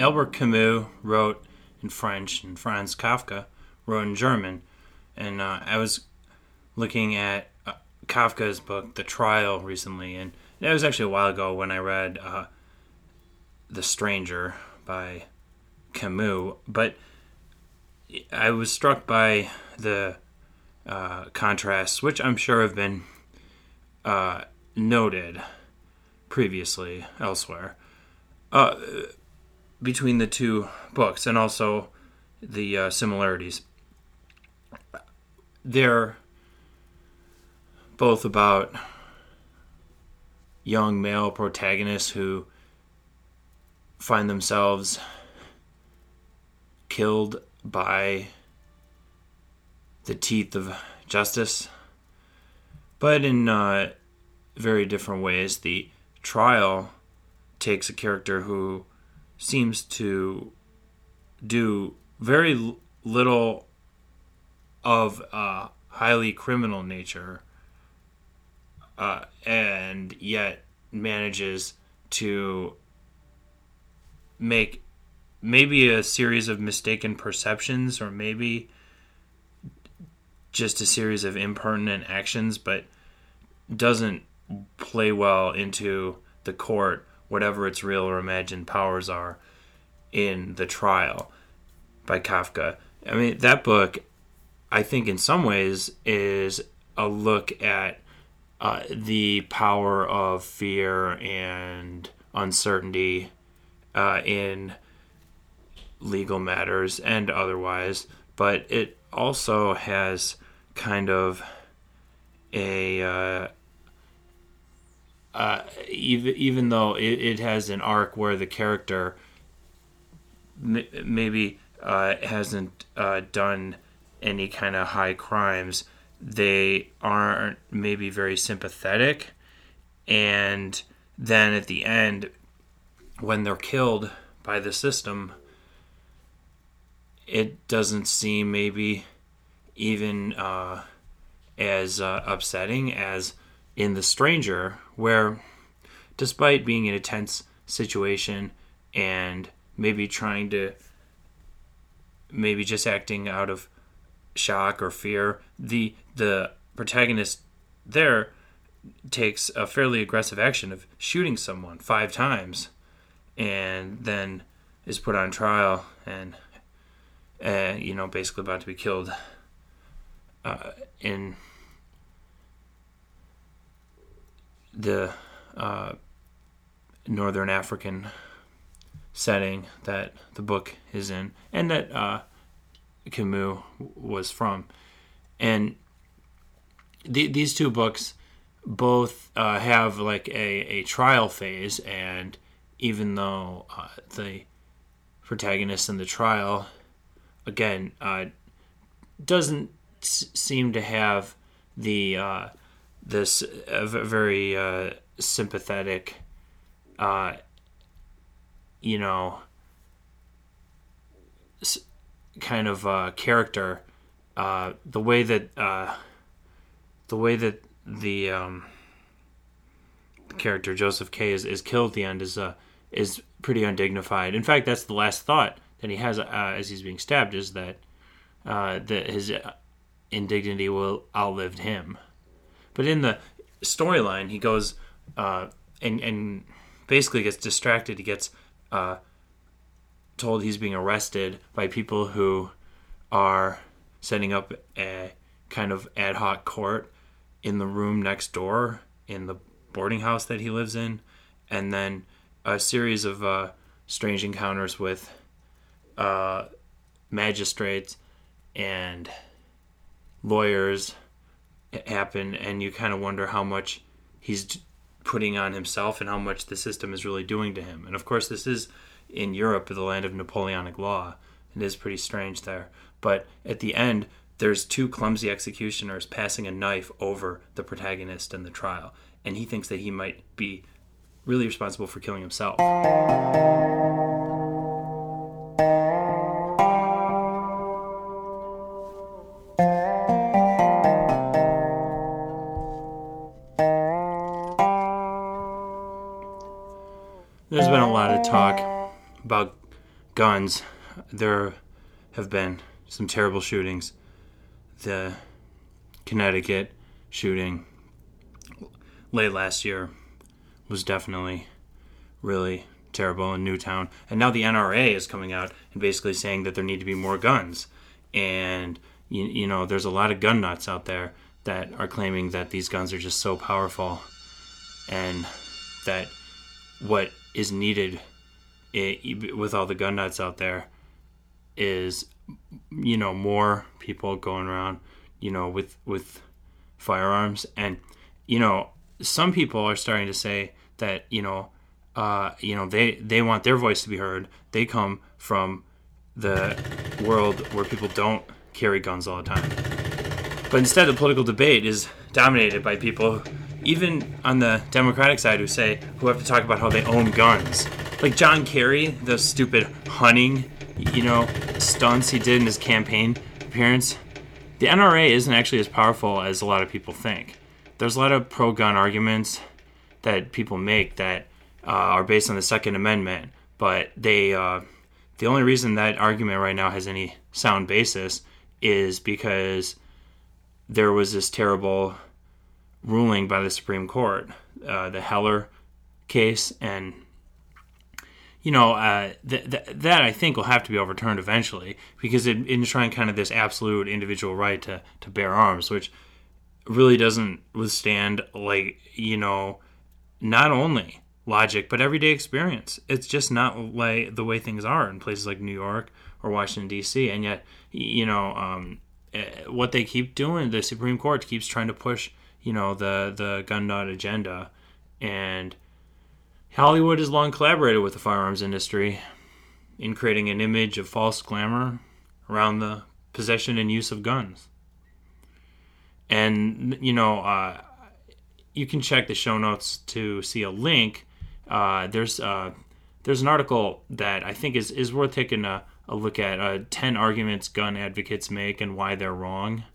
Albert Camus wrote in French and Franz Kafka wrote in German. And I was looking at Kafka's book, The Trial, recently, and that was actually a while ago when I read The Stranger by Camus, but I was struck by the contrasts, which I'm sure have been noted previously elsewhere, between the two books, and also the similarities. They're both about young male protagonists who find themselves killed by the teeth of justice, but in very different ways. The Trial takes a character who seems to do very little of a highly criminal nature, and yet manages to make maybe a series of mistaken perceptions, or maybe just a series of impertinent actions, but doesn't play well into the court, whatever its real or imagined powers are, in The Trial by Kafka. I mean, that book, I think in some ways, is a look at the power of fear and uncertainty in legal matters and otherwise, but it also has kind of a even though it has an arc where the character maybe hasn't done any kind of high crimes, they aren't maybe very sympathetic, and then at the end, when they're killed by the system, it doesn't seem maybe even as upsetting as in The Stranger, where despite being in a tense situation and maybe trying to, maybe just acting out of shock or fear, the protagonist there takes a fairly aggressive action of shooting someone 5 times, and then is put on trial and basically about to be killed in the Northern African setting that the book is in, and that Camus was from. And these two books both have like a trial phase, and even though the protagonist in The Trial, again, doesn't seem to have the this very sympathetic, kind of character. The way that the character Joseph K is killed at the end is pretty undignified. In fact, that's the last thought that he has as he's being stabbed, is that his indignity will outlive him. But in the storyline, he goes and basically gets distracted. He gets told he's being arrested by people who are setting up a kind of ad hoc court in the room next door in the boarding house that he lives in, and then a series of strange encounters with magistrates and lawyers happen, and you kind of wonder how much he's putting on himself and how much the system is really doing to him. And of course, this is in Europe, the land of Napoleonic law. It is pretty strange there. But at the end, there's 2 clumsy executioners passing a knife over the protagonist in The Trial, and he thinks that he might be really responsible for killing himself. There's been a lot of talk about guns, there have been some terrible shootings. The Connecticut shooting late last year was definitely really terrible in Newtown. And now the NRA is coming out and basically saying that there need to be more guns. And, you know, there's a lot of gun nuts out there that are claiming that these guns are just so powerful and that what is needed with all the gun nuts out there is, you know, more people going around, you know, with firearms. And, you know, some people are starting to say that, they want their voice to be heard. They come from the world where people don't carry guns all the time. But instead, the political debate is dominated by people, even on the Democratic side, who have to talk about how they own guns. Like John Kerry, the stupid hunting, stunts he did in his campaign appearance. The NRA isn't actually as powerful as a lot of people think. There's a lot of pro-gun arguments that people make that are based on the Second Amendment, but the only reason that argument right now has any sound basis is because there was this terrible ruling by the Supreme Court, the Heller case, and that I think will have to be overturned eventually because it enshrined kind of this absolute individual right to bear arms, which really doesn't withstand not only logic but everyday experience. It's just not like the way things are in places like New York or Washington D.C. And yet, what they keep doing, the Supreme Court keeps trying to push, the gun nut agenda, and Hollywood has long collaborated with the firearms industry in creating an image of false glamour around the possession and use of guns. And, you can check the show notes to see a link. There's an article that I think is worth taking a look at, 10 arguments gun advocates make and why they're wrong.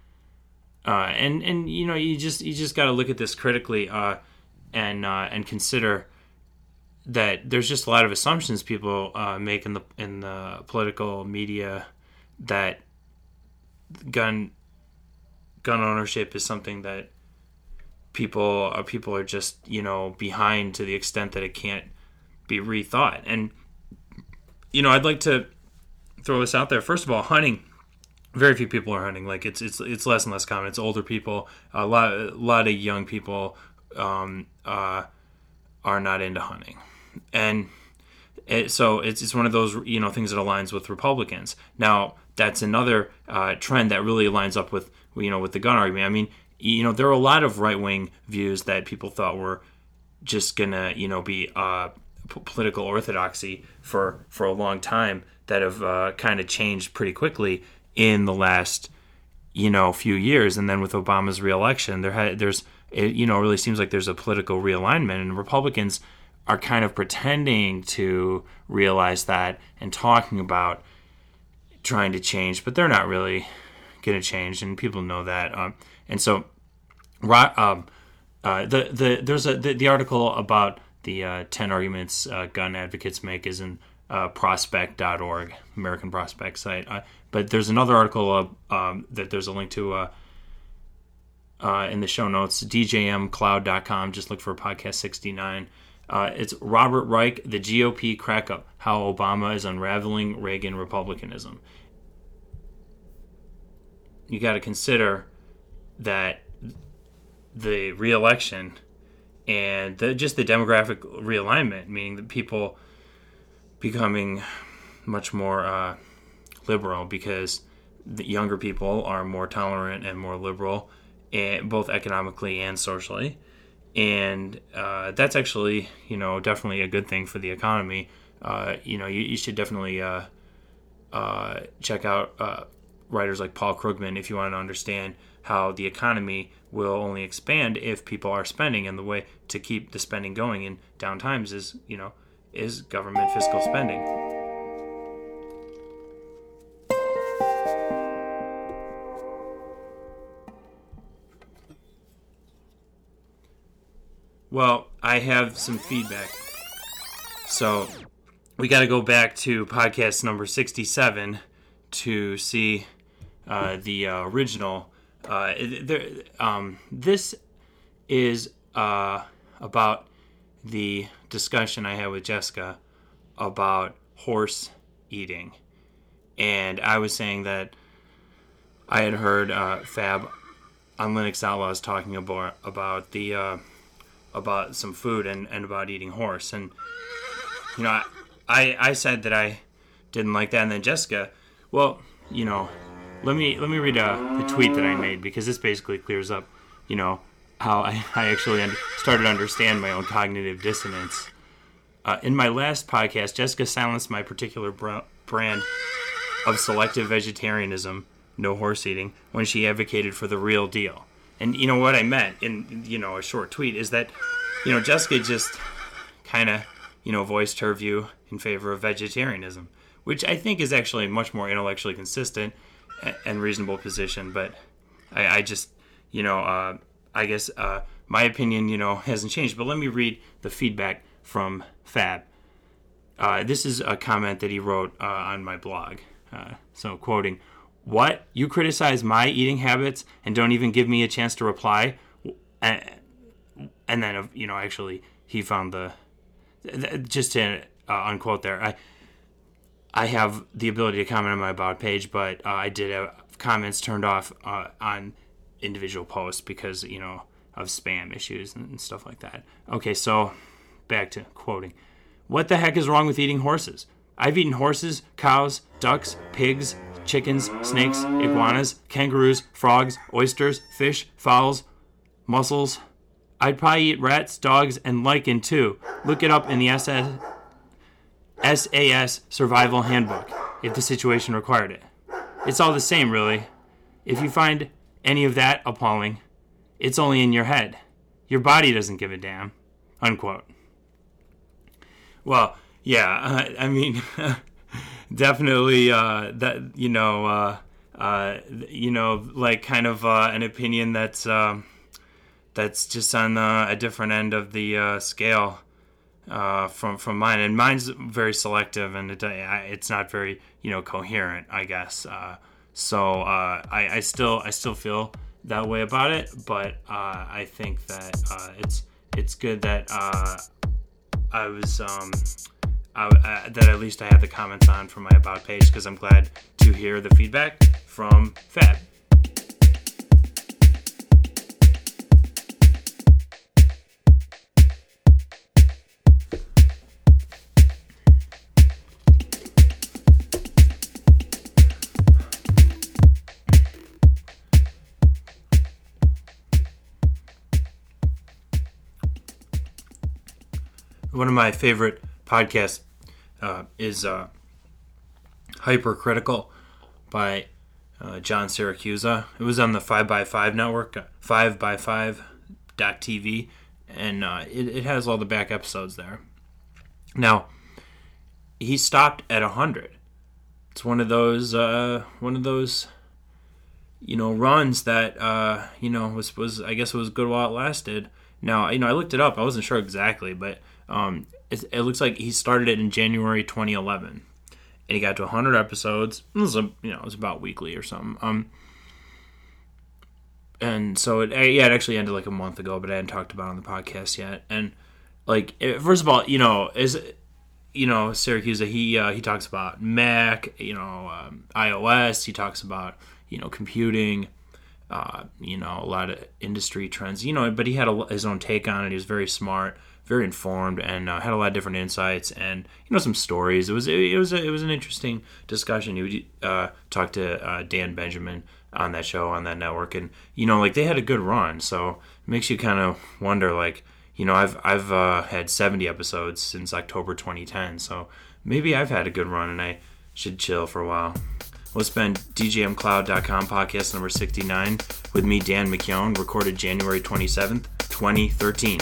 You just got to look at this critically and consider that there's just a lot of assumptions people make in the political media that gun ownership is something that people are just behind to the extent that it can't be rethought. And I'd like to throw this out there. First of all, hunting. Very few people are hunting. Like it's less and less common. It's older people. A lot of young people are not into hunting, and so it's one of those things that aligns with Republicans. Now that's another trend that really lines up with with the gun argument. I mean, there are a lot of right wing views that people thought were just gonna be political orthodoxy for a long time that have kind of changed pretty quickly in the last few years. And then with Obama's reelection, there's really seems like there's a political realignment, and Republicans are kind of pretending to realize that and talking about trying to change, but they're not really going to change, and people know that. And so, there's the article about the 10 arguments gun advocates make is in prospect.org, American Prospect site. But there's another article that there's a link to in the show notes, djmcloud.com. Just look for podcast 69. It's Robert Reich, The GOP Crack-Up, How Obama is Unraveling Reagan Republicanism. You got to consider that the re-election and just the demographic realignment, meaning that people becoming much more liberal because the younger people are more tolerant and more liberal, and both economically and socially. And that's actually, definitely a good thing for the economy. You should definitely check out writers like Paul Krugman if you want to understand how the economy will only expand if people are spending, and the way to keep the spending going in down times is government fiscal spending. Well, I have some feedback. So, we got to go back to podcast number 67 to see the original. This is about the discussion I had with Jessica about horse eating. And I was saying that I had heard Fab on Linux Outlaws talking about some food and about eating horse. And, I said that I didn't like that. And then Jessica, well, let me read the tweet that I made, because this basically clears up, how I actually started to understand my own cognitive dissonance. In my last podcast, Jessica silenced my particular brand of selective vegetarianism, no horse eating, when she advocated for the real deal. And what I meant in a short tweet is that Jessica just kind of voiced her view in favor of vegetarianism, which I think is actually a much more intellectually consistent and reasonable position. But I just I guess my opinion hasn't changed. But let me read the feedback from Fab. This is a comment that he wrote on my blog. So quoting, "What? You criticize my eating habits and don't even give me a chance to reply?" And then, actually, he found just to unquote there, I have the ability to comment on my About page, but I did have comments turned off on individual posts because, of spam issues and stuff like that. Okay, so back to quoting. "What the heck is wrong with eating horses? I've eaten horses, cows, ducks, pigs, chickens, snakes, iguanas, kangaroos, frogs, oysters, fish, fowls, mussels. I'd probably eat rats, dogs, and lichen too. Look it up in the SAS Survival Handbook if the situation required it. It's all the same, really. If you find any of that appalling, it's only in your head. Your body doesn't give a damn." Unquote. Well, yeah, I mean, definitely that, like kind of an opinion that's just on a different end of the scale from mine. And mine's very selective, and it's not very, coherent, I guess. So I still feel that way about it, but I think that it's good that I was that at least I have the comments on from my About page, because I'm glad to hear the feedback from Fab. One of my favorite podcasts is Hypercritical by John Siracusa. It was on the 5x5 network, 5x5.tv, and it has all the back episodes there. Now, he stopped at 100. It's one of those runs that was I guess it was good while it lasted. Now, I looked it up. I wasn't sure exactly, but it looks like he started it in January 2011, and he got to 100 episodes. It was it was about weekly or something. And so it actually ended like a month ago, but I hadn't talked about it on the podcast yet. And first of all, Siracusa, he talks about Mac, iOS. He talks about computing. A lot of industry trends, but he had his own take on it. He was very smart, very informed, and had a lot of different insights and some stories. It was an interesting discussion. He would talk to Dan Benjamin on that show, on that network, and they had a good run. So it makes you kind of wonder, I've had 70 episodes since October 2010, so maybe I've had a good run and I should chill for a while. We'll spend DJMcloud.com podcast number 69 with me, Dan McKeown, recorded January 27th, 2013.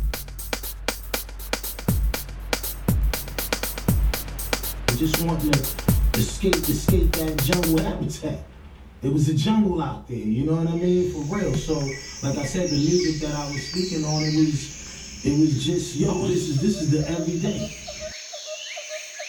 Just wanting to escape that jungle habitat. It was a jungle out there, you know what I mean? For real. So, like I said, the music that I was speaking on, it was just, this is the everyday.